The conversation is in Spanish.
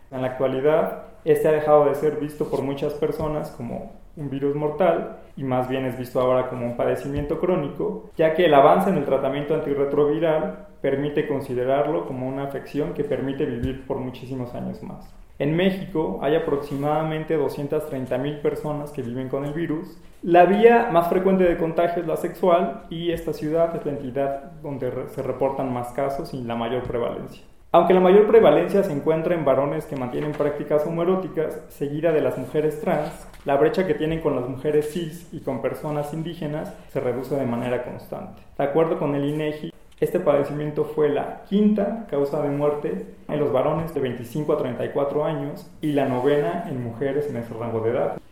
En la actualidad, este ha dejado de ser visto por muchas personas como un virus mortal y más bien es visto ahora como un padecimiento crónico, ya que el avance en el tratamiento antirretroviral permite considerarlo como una afección que permite vivir por muchísimos años más. En México hay aproximadamente 230,000 personas que viven con el virus. La vía más frecuente de contagio es la sexual y esta ciudad es la entidad donde se reportan más casos y la mayor prevalencia. Aunque la mayor prevalencia se encuentra en varones que mantienen prácticas homoeróticas, seguida de las mujeres trans, la brecha que tienen con las mujeres cis y con personas indígenas se reduce de manera constante. De acuerdo con el INEGI, este padecimiento fue la quinta causa de muerte en los varones de 25 a 34 años y la novena en mujeres en ese rango de edad.